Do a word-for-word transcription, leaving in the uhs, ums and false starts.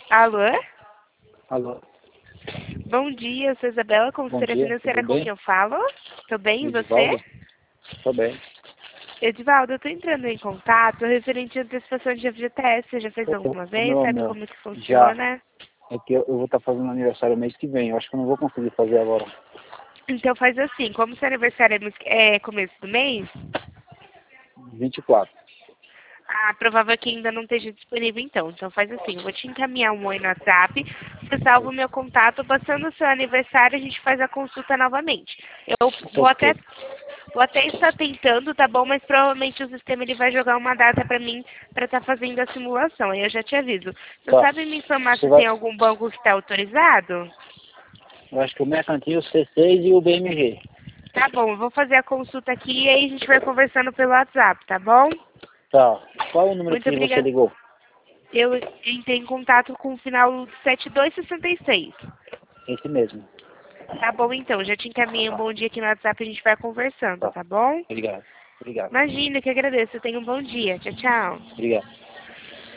Alô? Alô, Bom dia, eu sou Isabela, bom consultora dia, financeira tudo com quem bem? eu falo. Tô bem, e você? Edivaldo? Tô bem. Edivaldo, eu tô entrando em contato referente à antecipação de F G T S. Você já fez Ô, alguma ô, vez? meu Sabe amor, como que já funciona? é que eu, eu vou estar fazendo aniversário mês que vem. Eu acho que eu não vou conseguir fazer agora. Então faz assim, como seu aniversário é mês- é começo do mês, vinte e quatro. a provável que ainda não esteja disponível então. Então faz assim, eu vou te encaminhar um oi no WhatsApp, você salva o meu contato, passando o seu aniversário a gente faz a consulta novamente. Eu vou até Ok. Vou até estar tentando, tá bom? Mas provavelmente o sistema ele vai jogar uma data pra mim pra estar fazendo a simulação. Aí eu já te aviso. Você Tá. sabe me informar Você se vai. tem algum banco que está autorizado? Eu acho que o Mercantil, o C seis e o B M G. Tá bom, eu vou fazer a consulta aqui e aí a gente vai conversando pelo WhatsApp, tá bom? Tá. Qual é o número Muito que você obrigada. ligou? Eu entrei em contato com o final sete dois seis seis. Esse mesmo. Tá bom, então. Já te encaminhei um Tá. bom dia aqui no WhatsApp e a gente vai conversando, Tá. tá bom? Obrigado. Obrigado. Imagina, que agradeço. Tenha um bom dia. Tchau, tchau. Obrigado.